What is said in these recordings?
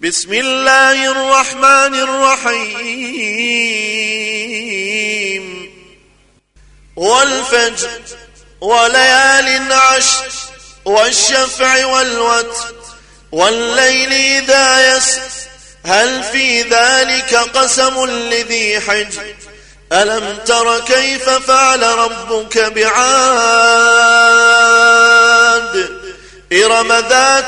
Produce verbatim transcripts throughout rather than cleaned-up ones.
بسم الله الرحمن الرحيم والفجر وليال عشر والشفع والوتر والليل إذا يسر هل في ذلك قسم لذي حجر ألم تر كيف فعل ربك بعاد إرم ذات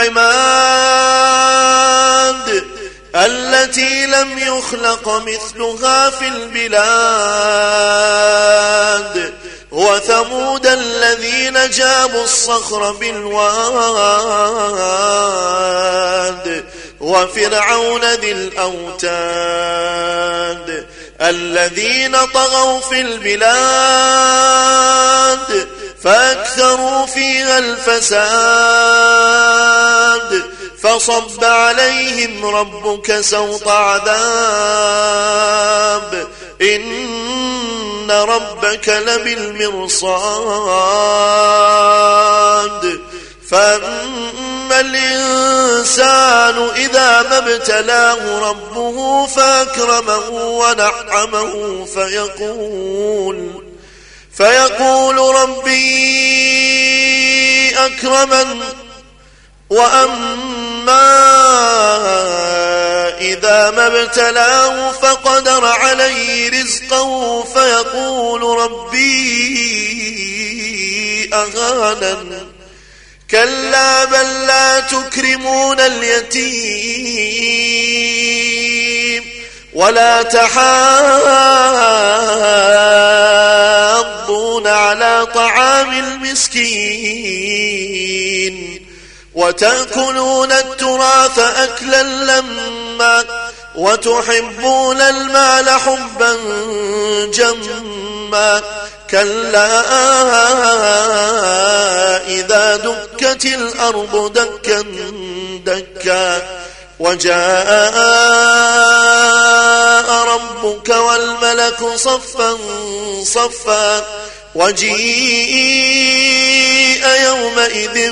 العماد التي لم يخلق مثلها في البلاد وثمود الذين جابوا الصخر بالواد وفرعون ذي الأوتاد الذين طغوا في البلاد فأكثروا فيها الفساد فصب عليهم ربك سوط عذاب إن ربك لبالمرصاد فأما الإنسان إذا ما ابتلاه ربه فأكرمه ونعمه فيقول فيقول ربي أكرمن وأما إذا ما ابتلاه فقدر عليه رزقه فيقول ربي أهانن كلا بل لا تكرمون اليتيم ولا تحاضون على طعام المسكين وتأكلون التراث أكلا لما وتحبون المال حبا جما كلا إذا دكت الأرض دكا دكا وجاء ربك والملك صفا صفا وجيء يومئذ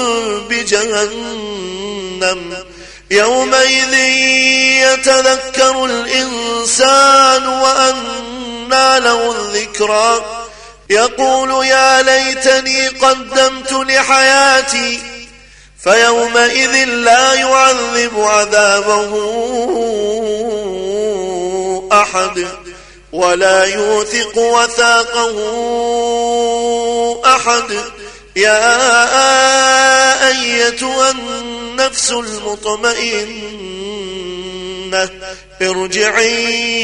بجهنم يومئذ يتذكر الإنسان وأنى له الذكرى يقول يا ليتني قدمت لحياتي فيومئذ لا يعذب عذابه أحد ولا يوثق وثاقه أحد يا أيتها النفس المطمئنة ارجعي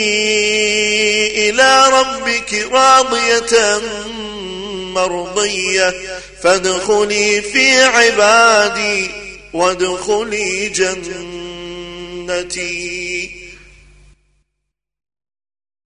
إلى ربك راضية مرضية فادخلي في عبادي وادخلي جنتي.